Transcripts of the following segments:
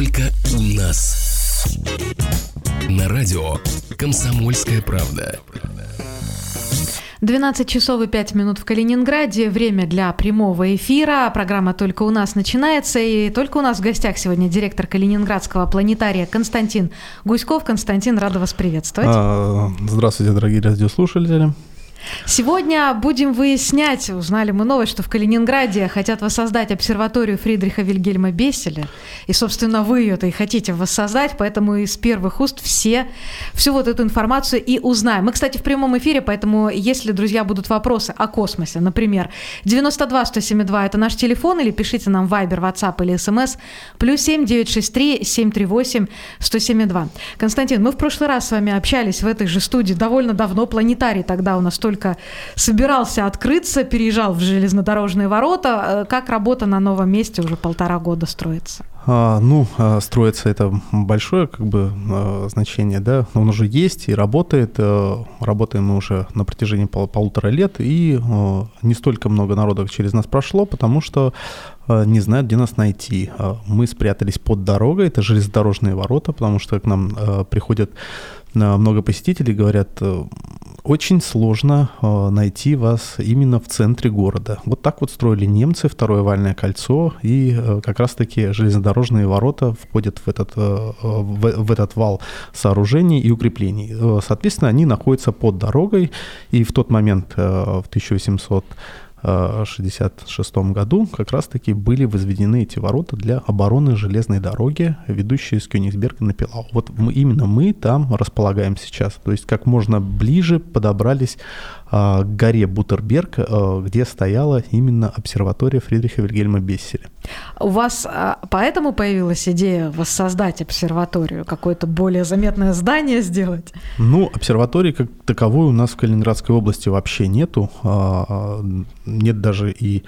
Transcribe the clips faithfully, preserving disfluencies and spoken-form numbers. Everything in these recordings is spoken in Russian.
только у нас. На радио «Комсомольская правда». двенадцать часов и пять минут в Калининграде. Время для прямого эфира. Программа «Только у нас» начинается. И только у нас в гостях сегодня директор Калининградского планетария Константин Гуськов. Константин, рада вас приветствовать. Здравствуйте, дорогие радиослушатели. Сегодня будем выяснять, узнали мы новость, что в Калининграде хотят воссоздать обсерваторию Фридриха Вильгельма Бесселя. И, собственно, вы ее-то и хотите воссоздать, поэтому из первых уст все, всю вот эту информацию и узнаем. Мы, кстати, в прямом эфире, поэтому, если, друзья, будут вопросы о космосе, например, девяносто два сто семьдесят два – это наш телефон, или пишите нам в Viber, WhatsApp или смс, плюс семь девятьсот шестьдесят три семьсот тридцать восемь сто семьдесят два. Константин, мы в прошлый раз с вами общались в этой же студии довольно давно, планетарий тогда у нас только только собирался открыться, переезжал в железнодорожные ворота. Как работа на новом месте уже полтора года строится? А, ну, строится это большое как бы значение, да, он уже есть и работает. Работаем мы уже на протяжении пол- полутора лет, и не столько много народа через нас прошло, потому что не знают, где нас найти. Мы спрятались под дорогой, это железнодорожные ворота, потому что к нам приходят много посетителей, говорят, очень сложно найти вас именно в центре города. Вот так вот строили немцы второе овальное кольцо, и как раз-таки железнодорожные ворота входят в этот, в, в этот вал сооружений и укреплений. Соответственно, они находятся под дорогой, и в тот момент, в тысяча восемьсот шестьдесят шестом году, как раз-таки были возведены эти ворота для обороны железной дороги, ведущей из Кёнигсберга на Пилау. Вот мы, именно мы там располагаем сейчас. То есть как можно ближе подобрались а, к горе Бутерберг, а, где стояла именно обсерватория Фридриха Вильгельма Бесселя. У вас а, поэтому появилась идея воссоздать обсерваторию, какое-то более заметное здание сделать? Ну, обсерватории как таковой у нас в Калининградской области вообще нету. А, нет даже и,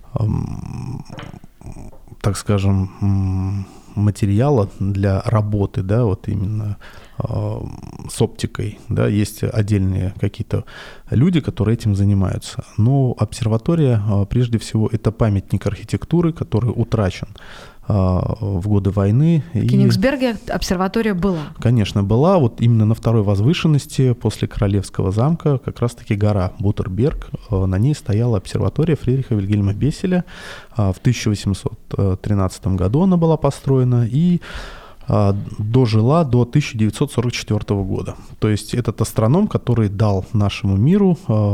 так скажем, материала для работы, да, вот именно с оптикой, да, есть отдельные какие-то люди, которые этим занимаются. Но обсерватория, прежде всего, это памятник архитектуры, который утрачен в годы войны. В Кёнигсберге обсерватория была? Конечно, была. Вот именно на второй возвышенности после Королевского замка как раз-таки гора Бутерберг. На ней стояла обсерватория Фридриха Вильгельма Бесселя. В тысяча восемьсот тринадцатом году она была построена и дожила до тысяча девятьсот сорок четвёртого года. То есть этот астроном, который дал нашему миру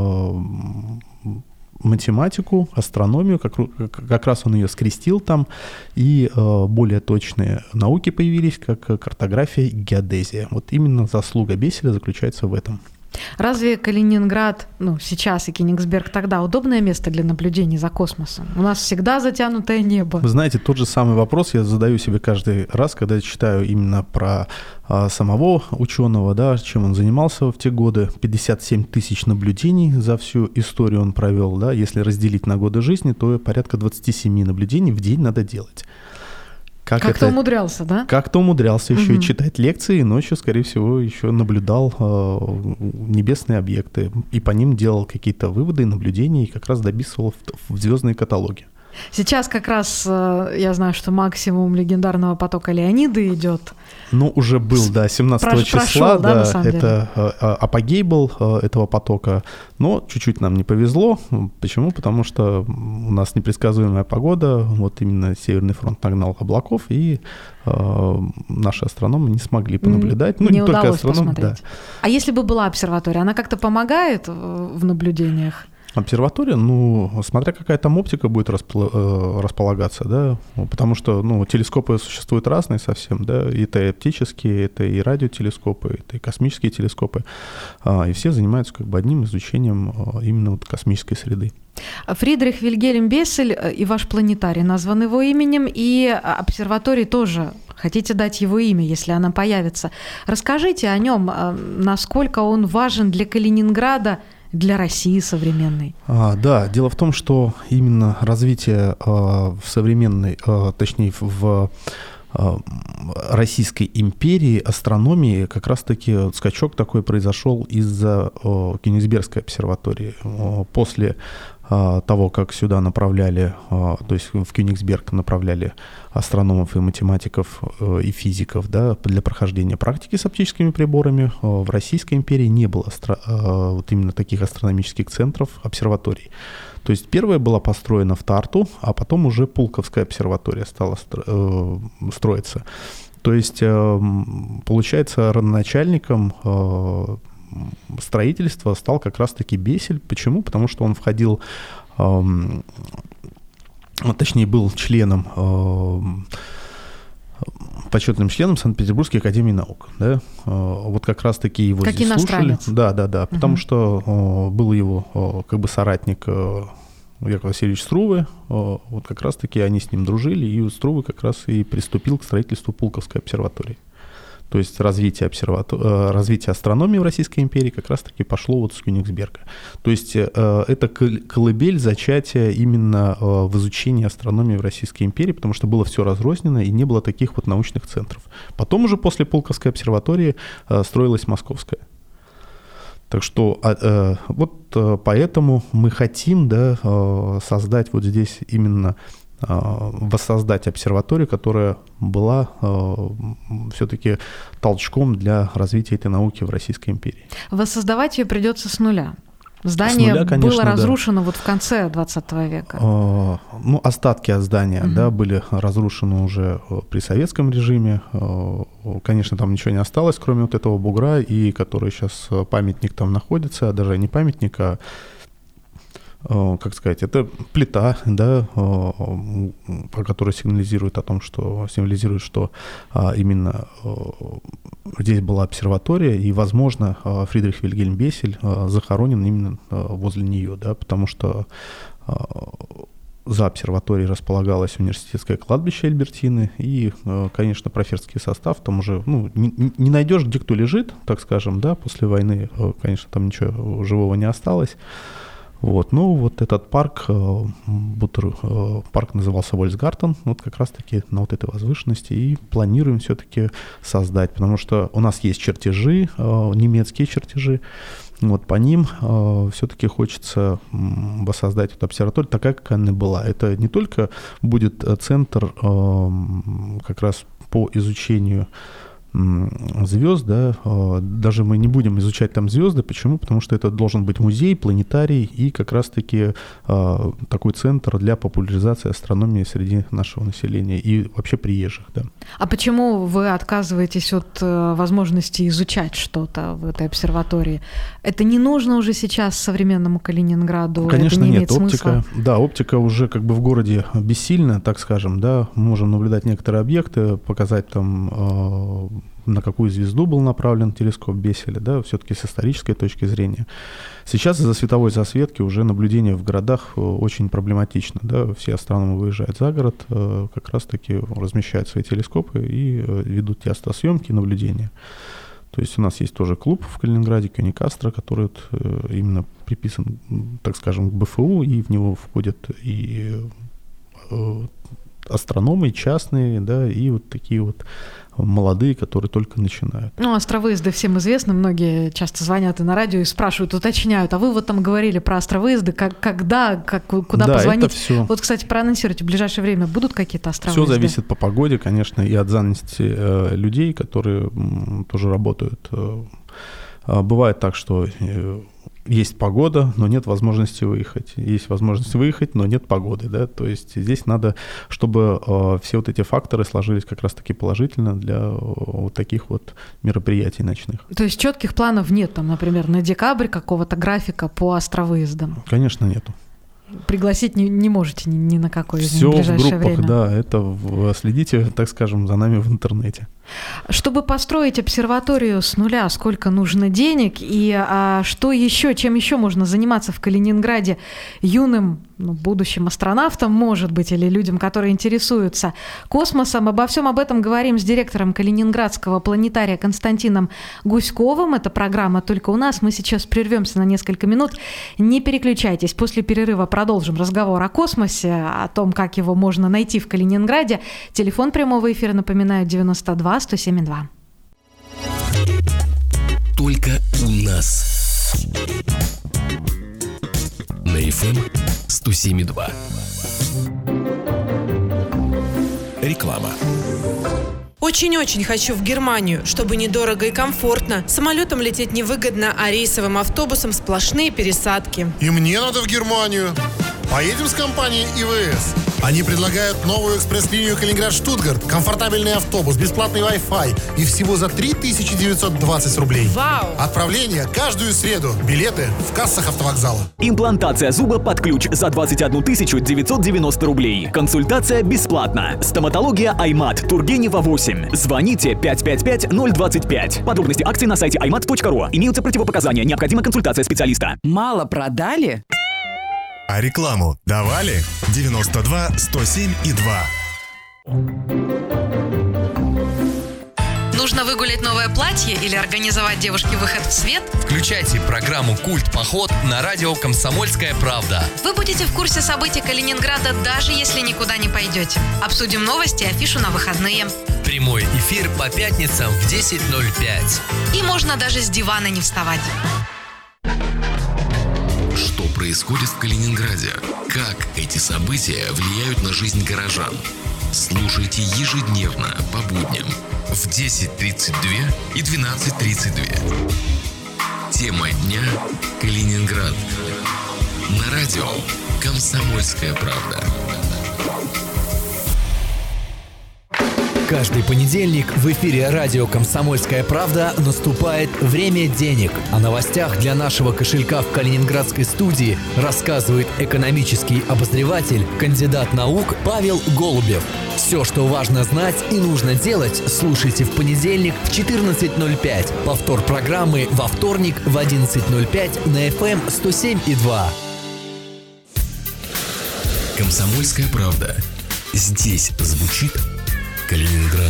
математику, астрономию, как, как раз он ее скрестил там, и э, более точные науки появились, как картография и геодезия. Вот именно заслуга Бесселя заключается в этом. Разве Калининград, ну, сейчас и Кёнигсберг тогда удобное место для наблюдений за космосом? У нас всегда затянутое небо. Вы знаете, тот же самый вопрос я задаю себе каждый раз, когда я читаю именно про а, самого ученого, да, чем он занимался в те годы. пятьдесят семь тысяч наблюдений за всю историю он провел, да. Если разделить на годы жизни, то порядка двадцать семь наблюдений в день надо делать. Как Как-то это, умудрялся, да? Как-то умудрялся еще угу. и читать лекции, и ночью, скорее всего, еще наблюдал э, небесные объекты, и по ним делал какие-то выводы, наблюдения, и как раз дописывал в, в звездные каталоги. Сейчас как раз я знаю, что максимум легендарного потока Леонида идет. Ну, уже был, да, семнадцатого числа, прошел, да, да, это деле. апогей был этого потока, но чуть-чуть нам не повезло. Почему? Потому что у нас непредсказуемая погода, вот именно Северный фронт нагнал облаков, и э, наши астрономы не смогли понаблюдать. Ну, не, не только астрономы, да. А если бы была обсерватория, она как-то помогает в наблюдениях? Обсерватория, ну, смотря какая там оптика будет располагаться, да, потому что, ну, телескопы существуют разные совсем, да, это и оптические, это и радиотелескопы, это и космические телескопы, и все занимаются как бы одним изучением именно вот космической среды. Фридрих Вильгельм Бессель и ваш планетарий назван его именем, и обсерватории тоже хотите дать его имя, если она появится. Расскажите о нем, насколько он важен для Калининграда, для России современной. А, да, дело в том, что именно развитие а, в современной, а, точнее в а, Российской империи астрономии как раз-таки скачок такой произошел из-за а, Кёнигсбергской обсерватории. А, после того, как сюда направляли, то есть в Кёнигсберг направляли астрономов и математиков и физиков, да, для прохождения практики с оптическими приборами, в Российской империи не было астро... вот именно таких астрономических центров, обсерваторий. То есть первая была построена в Тарту, а потом уже Пулковская обсерватория стала стро... строиться. То есть, получается, родоначальником строительства стал как раз-таки Бесель. Почему? Потому что он входил, точнее, был членом, почетным членом Санкт-Петербургской академии наук. Да? Вот как раз-таки его как здесь иностранец. слушали. Да, да, да. Угу. Потому что был его как бы соратник Яков Васильевич Струве, вот как раз-таки они с ним дружили, и Струве как раз и приступил к строительству Пулковской обсерватории. То есть развитие, обсерватор... развитие астрономии в Российской империи как раз-таки пошло вот с Кёнигсберга. То есть это колыбель зачатия именно в изучении астрономии в Российской империи, потому что было все разрознено и не было таких вот научных центров. Потом уже после Пулковской обсерватории строилась Московская. Так что вот поэтому мы хотим, да, создать вот здесь именно, воссоздать обсерваторию, которая была все-таки толчком для развития этой науки в Российской империи. Воссоздавать ее придется с нуля. Здание нуля, конечно, было разрушено да. вот в конце двадцатого века. А, ну, остатки от здания, угу. да, были разрушены уже при советском режиме. Конечно, там ничего не осталось, кроме вот этого бугра, и который сейчас памятник там находится, а даже не памятник, а, как сказать, это плита, да, которая сигнализирует о том, что символизирует, что именно здесь была обсерватория, и, возможно, Фридрих Вильгельм Бесель захоронен именно возле нее, да, потому что за обсерваторией располагалось университетское кладбище Альбертины, и, конечно, профессорский состав там уже, ну, не, не найдешь, где кто лежит, так скажем, да, после войны, конечно, там ничего живого не осталось. Вот, ну, вот этот парк, Бутер, парк назывался Вольсгартен, вот как раз-таки на вот этой возвышенности, и планируем все-таки создать, потому что у нас есть чертежи, немецкие чертежи, вот по ним все-таки хочется воссоздать эту обсерваторию такая, как она была. Это не только будет центр как раз по изучению звезд, да, даже мы не будем изучать там звезды. Почему? Потому что это должен быть музей, планетарий и как раз-таки э, такой центр для популяризации астрономии среди нашего населения и вообще приезжих. Да. А почему вы отказываетесь от э, возможности изучать что-то в этой обсерватории? Это не нужно уже сейчас современному Калининграду? Конечно, это не нет. Имеет Оптика, смысла? да, оптика уже как бы в городе бессильна, так скажем, да. Мы можем наблюдать некоторые объекты, показать там э, на какую звезду был направлен телескоп Беселя, да, все-таки с исторической точки зрения. Сейчас из-за световой засветки уже наблюдение в городах очень проблематично, да, все астрономы выезжают за город, как раз-таки размещают свои телескопы и ведут те астросъемки и наблюдения. То есть у нас есть тоже клуб в Калининграде, Кёниг-Астро, который вот именно приписан, так скажем, к БФУ, и в него входят и астрономы, и частные, да, и вот такие вот молодые, которые только начинают. Ну, астровыезды всем известны, многие часто звонят и на радио и спрашивают, уточняют, а вы вот там говорили про астровыезды, как, когда, как, куда да, позвонить? Это все. Вот, кстати, проанонсируйте, в ближайшее время будут какие-то астровыезды? Все зависит по погоде, конечно, и от занятости э, людей, которые м, тоже работают. Э, бывает так, что э, есть погода, но нет возможности выехать. Есть возможность выехать, но нет погоды, да. То есть здесь надо, чтобы э, все вот эти факторы сложились как раз-таки положительно для э, вот таких вот мероприятий ночных. То есть четких планов нет, там, например, на декабрь какого-то графика по астровыездам? Конечно, нету. Пригласить не, не можете ни, ни на какое Все в ближайшее в группах, время? Да, это в, следите, так скажем, за нами в интернете. Чтобы построить обсерваторию с нуля, сколько нужно денег и а, что еще, чем еще можно заниматься в Калининграде юным, ну, будущим астронавтам, может быть, или людям, которые интересуются космосом? Обо всем об этом говорим с директором Калининградского планетария Константином Гуськовым. Это программа «Только у нас». Мы сейчас прервемся на несколько минут. Не переключайтесь. После перерыва продолжим разговор о космосе, о том, как его можно найти в Калининграде. Телефон прямого эфира, напоминаю, девяносто два сто семь два. Только у нас. на эф эм сто семь и два. Реклама. Очень-очень хочу в Германию, чтобы недорого и комфортно. Самолетом лететь невыгодно, а рейсовым автобусом сплошные пересадки. И мне надо в Германию. Поедем с компанией и вэ эс. Они предлагают новую экспресс-линию Калининград-Штутгарт, комфортабельный автобус, бесплатный Wi-Fi и всего за три тысячи девятьсот двадцать рублей. Вау! Отправление каждую среду. Билеты в кассах автовокзала. Имплантация зуба под ключ за двадцать одну тысячу девятьсот девяносто рублей. Консультация бесплатна. Стоматология Аймат, Тургенева восемь. Звоните пять пять пять ноль двадцать пять. Подробности акций на сайте аймат точка ру. Имеются противопоказания. Необходима консультация специалиста. Мало продали? А рекламу давали? девяносто два сто семь и два. Нужно выгулять новое платье или организовать девушке выход в свет? Включайте программу «Культ Поход» на радио «Комсомольская правда». Вы будете в курсе событий Калининграда, даже если никуда не пойдете. Обсудим новости и афишу на выходные. Прямой эфир по пятницам в десять ноль пять. И можно даже с дивана не вставать. Что происходит в Калининграде? Как эти события влияют на жизнь горожан? Слушайте ежедневно по будням в десять тридцать два и двенадцать тридцать два. Тема дня – Калининград. На радио «Комсомольская правда». Каждый понедельник в эфире радио «Комсомольская правда» наступает «Время денег». О новостях для нашего кошелька в калининградской студии рассказывает экономический обозреватель, кандидат наук Павел Голубев. Все, что важно знать и нужно делать, слушайте в понедельник в четырнадцать ноль пять. Повтор программы во вторник в одиннадцать ноль пять на эф эм сто семь и два. «Комсомольская правда». Здесь звучит Калининград.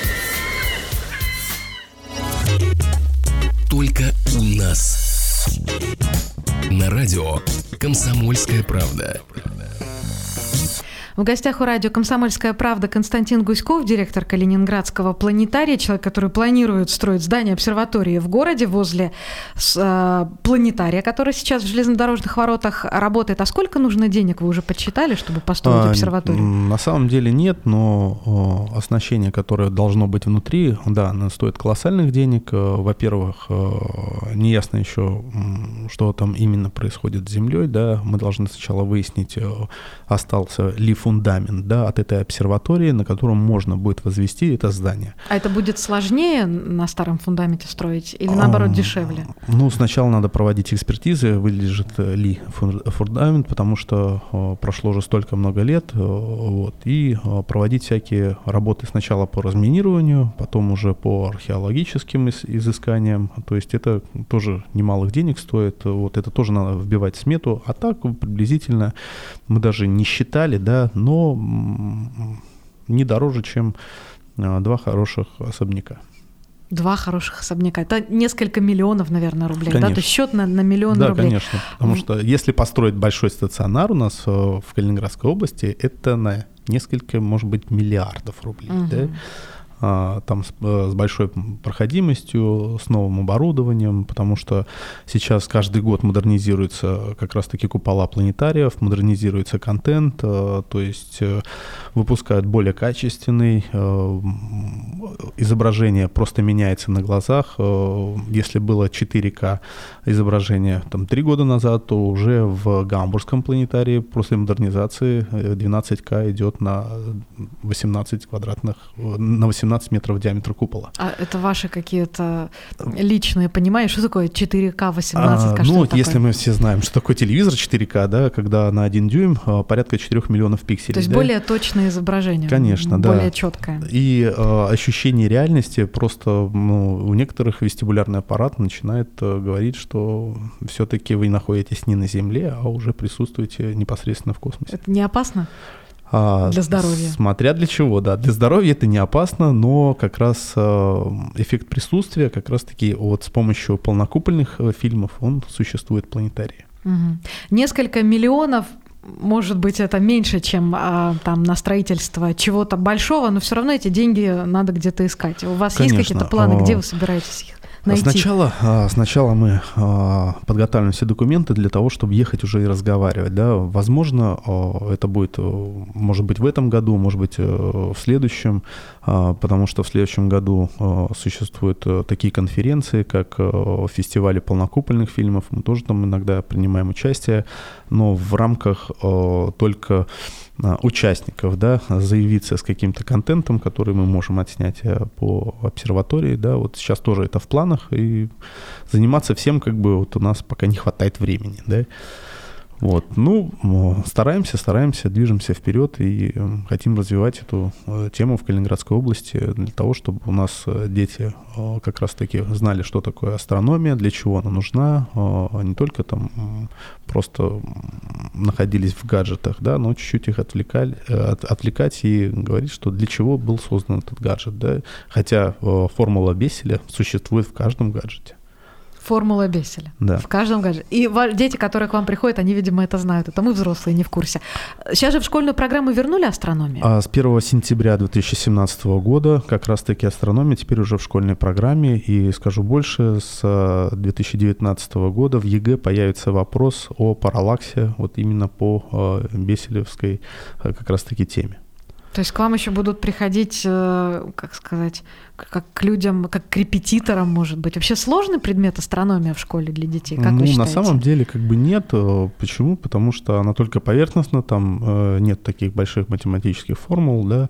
Только у нас. На радио «Комсомольская правда». В гостях у радио «Комсомольская правда» Константин Гуськов, директор Калининградского планетария, человек, который планирует строить здание обсерватории в городе возле э, планетария, который сейчас в железнодорожных воротах работает. А сколько нужно денег, вы уже подсчитали, чтобы построить а, обсерваторию? На самом деле нет, но о, оснащение, которое должно быть внутри, да, оно стоит колоссальных денег. Во-первых, неясно еще, что там именно происходит с землей, да, мы должны сначала выяснить, остался ли фундамент, да, от этой обсерватории, на котором можно будет возвести это здание. А это будет сложнее на старом фундаменте строить или наоборот дешевле? Ну, сначала надо проводить экспертизы, выдержит ли фундамент, потому что о, прошло уже столько много лет, вот, и о, проводить всякие работы сначала по разминированию, потом уже по археологическим из- изысканиям, то есть это тоже немалых денег стоит, вот, это тоже надо вбивать в смету, а так приблизительно мы даже не считали, да, но не дороже, чем два хороших особняка. Два хороших особняка. Это несколько миллионов, наверное, рублей. Конечно. Да? То есть счет на, на миллион да, рублей. Да, конечно. Потому что если построить большой стационар у нас в Калининградской области, это на несколько, может быть, миллиардов рублей. Угу. Да? Там с, с большой проходимостью, с новым оборудованием, потому что сейчас каждый год модернизируются как раз-таки купола планетариев, модернизируется контент, то есть выпускают более качественный, изображение просто меняется на глазах. Если было четыре ка изображение там, три года назад, то уже в Гамбургском планетарии после модернизации двенадцать ка идет на восемнадцать квадратных, на восемнадцать метров диаметра купола. А это ваши какие-то личные, понимаешь, что такое четыре ка восемнадцать ка? А, ну, вот такое? если мы все знаем, что такое телевизор четыре ка, да, когда на один дюйм порядка четырех миллионов пикселей. То есть да? Более точное изображение. Конечно, да. Более четкое. И э, ощущение реальности просто, ну, у некоторых вестибулярный аппарат начинает э, говорить, что все-таки вы находитесь не на Земле, а уже присутствуете непосредственно в космосе. Это не опасно? А, для здоровья. Смотря для чего, да. Для здоровья это не опасно, но как раз э, эффект присутствия, как раз-таки вот с помощью полнокупольных э, фильмов, он существует в планетарии. Угу. Несколько миллионов, может быть, это меньше, чем а, там на строительство чего-то большого, но все равно эти деньги надо где-то искать. У вас Конечно. Есть какие-то планы, где вы собираетесь их найти? Сначала, сначала мы подготавливаем все документы для того, чтобы ехать уже и разговаривать. Да? Возможно, это будет, может быть, в этом году, может быть, в следующем, потому что в следующем году существуют такие конференции, как фестивали полнокупольных фильмов. Мы тоже там иногда принимаем участие, но в рамках только участников, да, заявиться с каким-то контентом, который мы можем отснять по обсерватории, да, вот сейчас тоже это в планах, и заниматься всем, как бы, вот у нас пока не хватает времени, да. Вот, ну, стараемся, стараемся, движемся вперед и хотим развивать эту тему в Калининградской области для того, чтобы у нас дети как раз-таки знали, что такое астрономия, для чего она нужна, не только там просто находились в гаджетах, да, но чуть-чуть их отвлекали, от, отвлекать и говорить, что для чего был создан этот гаджет, да, хотя формула Бесселя существует в каждом гаджете. Формула Бесселя. Да. В каждом гаджете. И дети, которые к вам приходят, они, видимо, это знают. Это мы, взрослые, не в курсе. Сейчас же в школьную программу вернули астрономию? А с первого сентября две тысячи семнадцатого года как раз-таки астрономия теперь уже в школьной программе. И скажу больше, с две тысячи девятнадцатого года в ЕГЭ появится вопрос о параллаксе вот именно по бесселевской как раз-таки теме. То есть к вам еще будут приходить, как сказать, как к людям, как к репетиторам, может быть. Вообще сложный предмет астрономия в школе для детей? Как ну, вы считаете? На самом деле как бы нет. Почему? Потому что она только поверхностна, там нет таких больших математических формул, да.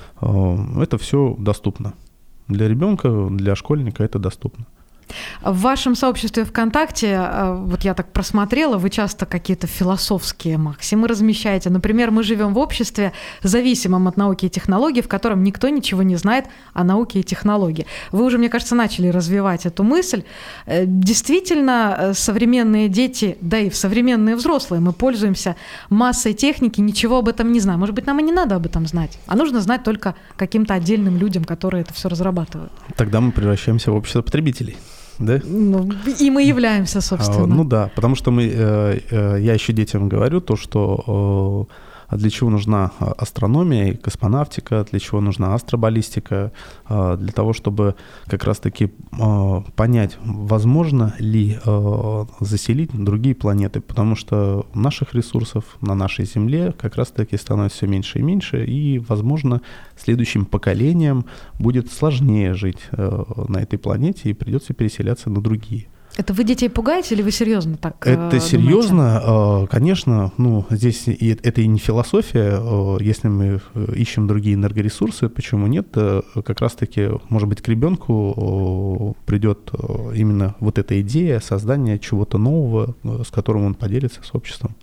Это все доступно. Для ребенка, для школьника это доступно. В вашем сообществе ВКонтакте, вот я так просмотрела, вы часто какие-то философские максимы размещаете. Например, мы живем в обществе, зависимом от науки и технологий, в котором никто ничего не знает о науке и технологии. Вы уже, мне кажется, начали развивать эту мысль. Действительно, современные дети, да и современные взрослые, мы пользуемся массой техники, ничего об этом не знаем. Может быть, нам и не надо об этом знать, а нужно знать только каким-то отдельным людям, которые это все разрабатывают. Тогда мы превращаемся в общество потребителей. Да? Ну, и мы являемся, собственно. А, ну да, потому что мы, э, э, я еще детям говорю то, что э, для чего нужна астрономия и космонавтика, для чего нужна астробаллистика, э, для того, чтобы как раз-таки э, понять, возможно ли э, заселить другие планеты, потому что наших ресурсов на нашей Земле как раз-таки становится все меньше и меньше, и, возможно, следующим поколениям будет сложнее жить э, на этой планете и придется переселяться на другие. Это вы детей пугаете или вы серьезно так Это думаете? серьезно, конечно, ну, здесь и, это и не философия, если мы ищем другие энергоресурсы, почему нет, как раз-таки, может быть, к ребенку придет именно вот эта идея создания чего-то нового, с которым он поделится с обществом.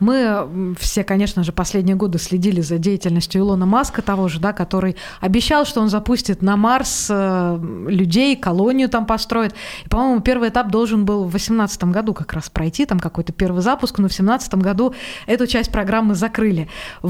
Мы все, конечно же, последние годы следили за деятельностью Илона Маска, того же, да, который обещал, что он запустит на Марс людей, колонию там построит. И, по-моему, первый этап должен был в две тысячи восемнадцатом году как раз пройти, там какой-то первый запуск, но в две тысячи семнадцатом году эту часть программы закрыли.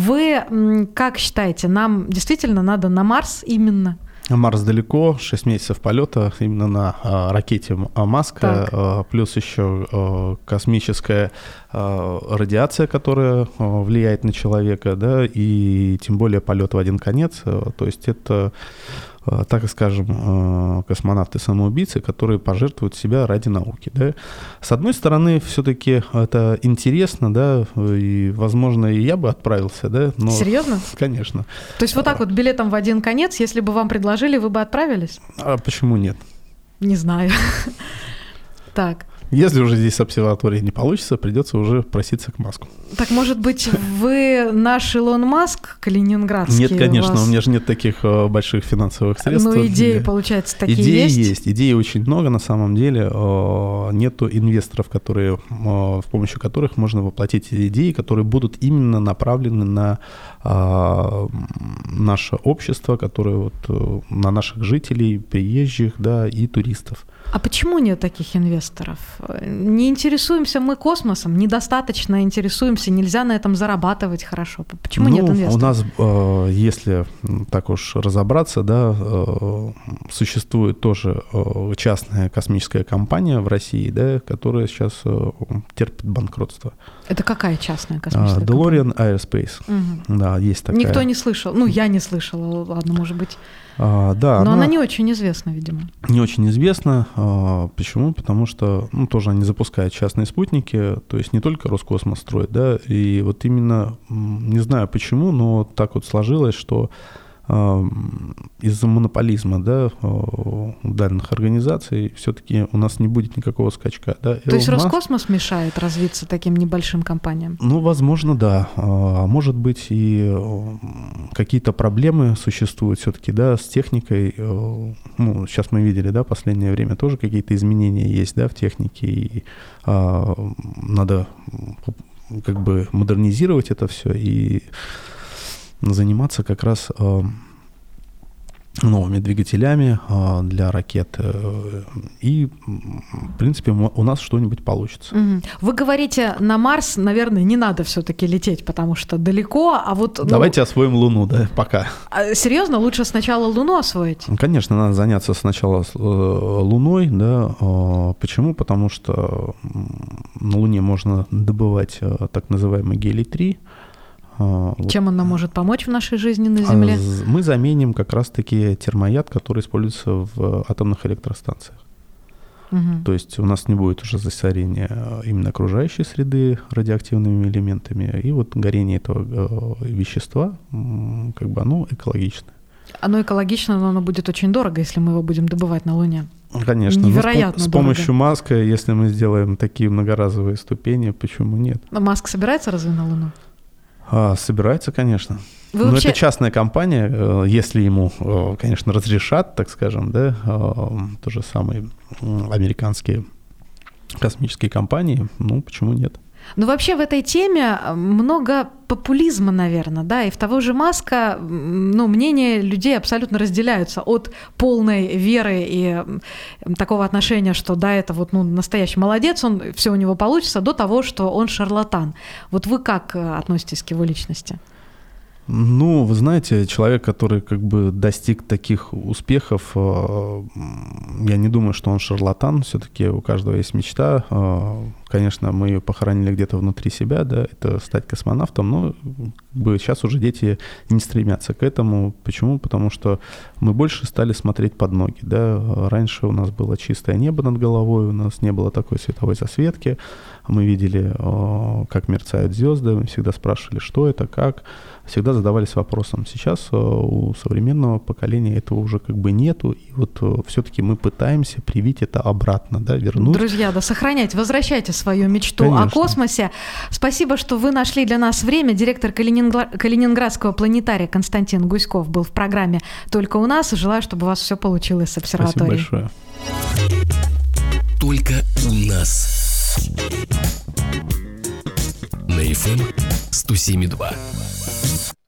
Вы как считаете, нам действительно надо на Марс именно? Марс далеко, шесть месяцев полета именно на а, ракете Маска, а, плюс еще а, космическая а, радиация, которая а, влияет на человека, да, и тем более полет в один конец, а, то есть это, а, так скажем, а, космонавты-самоубийцы, которые пожертвуют себя ради науки, да. С одной стороны, все-таки это интересно, да, и, возможно, и я бы отправился, да. Но... Серьезно? Конечно. То есть вот так вот билетом в один конец, если бы вам предложили, вы бы отправились? А почему нет? Не знаю. Так. Если уже здесь с обсерваторией не получится, придется уже проситься к Маску. Так, может быть, вы наш Илон Маск калининградский? Нет, конечно, у, вас... у меня же нет таких uh, больших финансовых средств. Ну, идеи, получается, такие идеи есть? есть? Идей очень много на самом деле. Uh, нету инвесторов, которые, uh, с помощью которых можно воплотить идеи, которые будут именно направлены на uh, наше общество, которое вот, uh, на наших жителей, приезжих, да, и туристов. А почему нет таких инвесторов? Не интересуемся мы космосом, недостаточно интересуемся, нельзя на этом зарабатывать хорошо. Почему ну, нет инвесторов? У нас, если так уж разобраться, да, существует тоже частная космическая компания в России, да, которая сейчас терпит банкротство. Это какая частная космическая DeLorean компания? Aerospace. Угу. Да, есть такая. Никто не слышал. Ну, я не слышала, ладно, может быть. А, да, Но она, она не очень известна, видимо. Не очень известна. А, почему? Потому что, ну, тоже они запускают частные спутники, то есть не только Роскосмос строит, да, и вот именно, не знаю почему, но так вот сложилось, что из-за монополизма, да, данных организаций все-таки у нас не будет никакого скачка. Да. То есть Роскосмос мешает развиться таким небольшим компаниям? Ну, возможно, да. А может быть, и какие-то проблемы существуют все-таки, да, с техникой. Ну, сейчас мы видели, да, в последнее время тоже какие-то изменения есть, да, в технике, и а, надо как бы модернизировать это все и заниматься как раз э, новыми двигателями э, для ракет. Э, и, в принципе, у нас что-нибудь получится. Угу. Вы говорите, на Марс, наверное, не надо все-таки лететь, потому что далеко, а вот... Давайте ну, освоим Луну, да, пока. А, серьезно? Лучше сначала Луну освоить? Конечно, надо заняться сначала э, Луной, да. Э, почему? Потому что на Луне можно добывать э, так называемый гелий-три. Чем он нам может помочь в нашей жизни на Земле? Мы заменим как раз-таки термояд, который используется в атомных электростанциях. Угу. То есть у нас не будет уже засорения именно окружающей среды радиоактивными элементами. И вот горение этого вещества, как бы оно экологичное. Оно экологично, но оно будет очень дорого, если мы его будем добывать на Луне. Конечно. Невероятно с, с помощью Маска, если мы сделаем такие многоразовые ступени, почему нет? Но Маск собирается разве на Луну? А, собирается, конечно. Вы Но вообще... это частная компания, если ему, конечно, разрешат, так скажем, да, то же самое американские космические компании, ну, почему нет? Ну, вообще в этой теме много популизма, наверное, да, и в того же Маска, ну, мнения людей абсолютно разделяются от полной веры и такого отношения, что да, это вот, ну, настоящий молодец, он, все у него получится, до того, что он шарлатан. Вот вы как относитесь к его личности? Ну, вы знаете, человек, который как бы достиг таких успехов, я не думаю, что он шарлатан, все-таки у каждого есть мечта. Конечно, мы ее похоронили где-то внутри себя, да, это стать космонавтом, но как бы сейчас уже дети не стремятся к этому. Почему? Потому что мы больше стали смотреть под ноги, да. Раньше у нас было чистое небо над головой, у нас не было такой световой засветки, мы видели, как мерцают звезды, мы всегда спрашивали, что это, как, всегда задавались вопросом. Сейчас у современного поколения этого уже как бы нету, и вот все-таки мы пытаемся привить это обратно, да, вернуть. Друзья, да, сохраняйте, возвращайте свою мечту Конечно. О космосе. Спасибо, что вы нашли для нас время. Директор Калинингра... Калининградского планетария Константин Гуськов был в программе «Только у нас». Желаю, чтобы у вас все получилось с обсерваторией. Спасибо большое. Только у нас. На эф эм сто семь и два.